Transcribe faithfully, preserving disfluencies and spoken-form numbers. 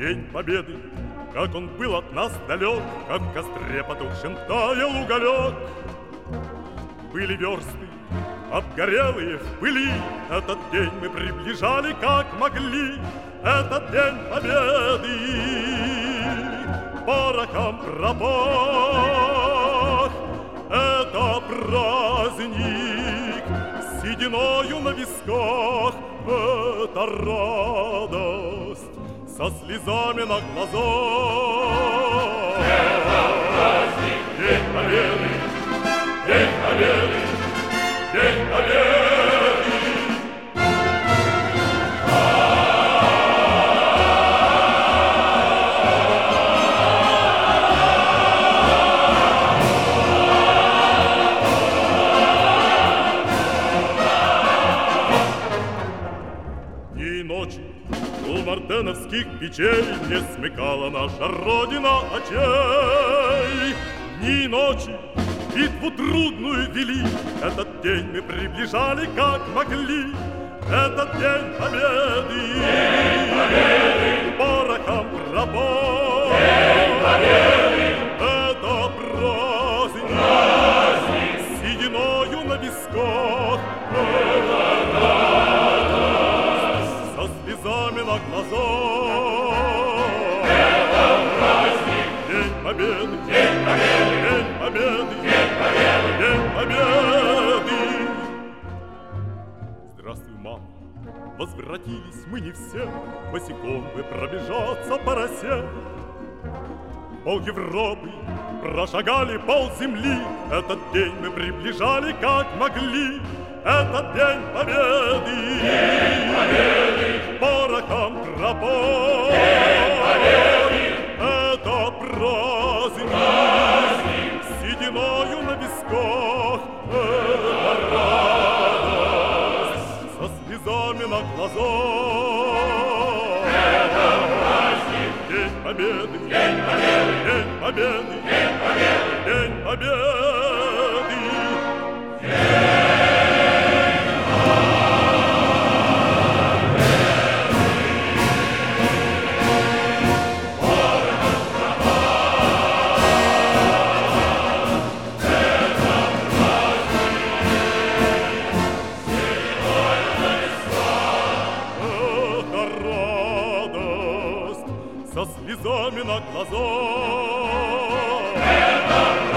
День Победы, как он был от нас далек, как в костре потухшем таял уголек. Были версты, обгорелые в пыли, этот день мы приближали, как могли. Этот день Победы порохом пропах. Это праздник с сединою на висках. Это радость со слезами на глазах. Это праздник, День Победы, День Победы, День Победы. Дни и ночи у мартеновских печей не смыкала наша Родина очей. Дни и ночи битву трудную вели, этот день мы приближали, как могли. Этот день Победы, День Победы, порохом пропах. День Победы, это праздник, праздник с сединою на висках. Это радость со слезами на глазах. Это праздник, День Победы, День Победы, День Победы, День Победы, День Победы. Здравствуй, мама. Возвратились мы не все, босиком бы пробежаться по росе. Пол Европы прошагали пол земли, этот день мы приближали, как могли. Этот день Победы, День Победы, порохом пропах. День Победы, это праздник, праздник с сединою на висках. Это радость со слезами на глазах. Это праздник, День Победы, День Победы, День Победы, День Победы, День Победы. Это радость со слезами на глазах. Это